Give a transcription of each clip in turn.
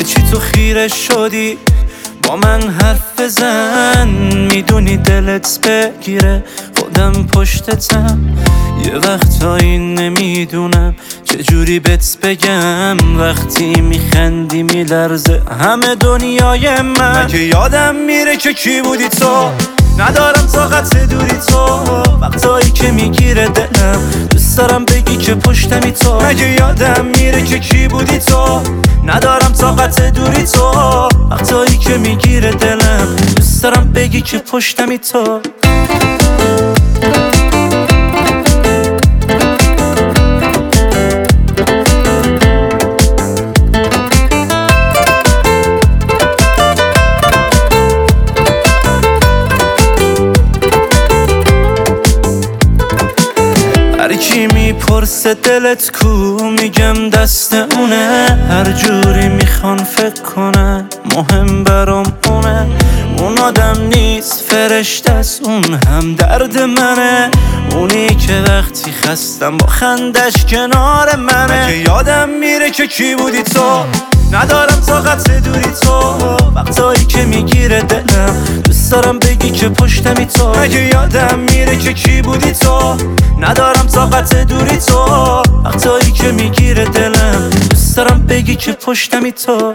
چی تو خیره شدی با من حرف بزن، میدونی دلت بگیره خودم پشتتم. یه وقتایی نمیدونم چجوری بهت بگم، وقتی میخندی میلرزه همه دنیای من. مگه یادم میره که کی بودی تو، ندارم طاقت دوری تو، وقتایی که میگیره دلم دوست دارم بگی که پشتمی تو. مگه یادم میره که کی بودی تو، ندارم طاقت دوری تو، وقتایی که میگیره دلم دوست دارم بگی که پشتمی تو. هرکی میپرسه دلت کو، میگم دست اونه. هر جوری میخوان فکر کنن مهم برام اونه. اون آدم نیست فرشته است، اون هم درد منه. اونی که وقتی خستم با خندش کنار منه. مگه یادم میره که کی بودی تو، ندارم طاقت دوری تو، وقتایی که میگیره دلم دوست دارم بگی که پشتمی تو. مگه یادم میره که کی بودی تو، ندارم طاقت دوری تو، وقتایی که میگیره دلم دوست دارم بگی که پشتمی تو.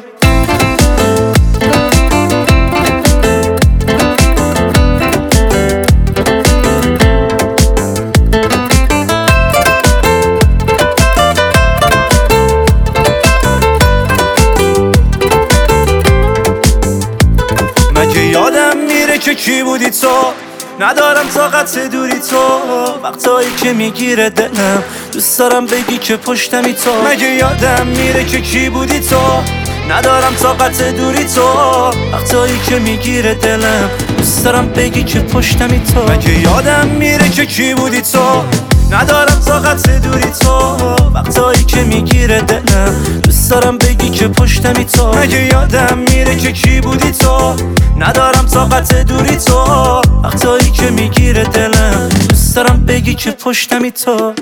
مگه یادم میره که کی بودی تو، ندارم طاقت دوری تو، وقتایی که میگیره دلم دوست دارم بگی که پشتمی تو. مگه یادم میره که کی بودی تو، ندارم طاقت دوری تو، وقتایی که میگیره دلم دوست دارم بگی که پشتمی تو. مگه یادم میره که کی بودی تو، ندارم طاقت دوری تو، وقتایی که میگیره دلم دوست دارم بگی که پشتمی تو. مگه یادم میره که کی بودی تو، ندارم طاقت دوری تو، وقتایی که میگیره دلم دوست دارم بگی که پشتمی تو.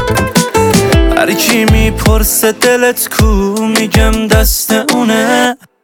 هرکی میپرسه دلت کو، میگم دست اونه.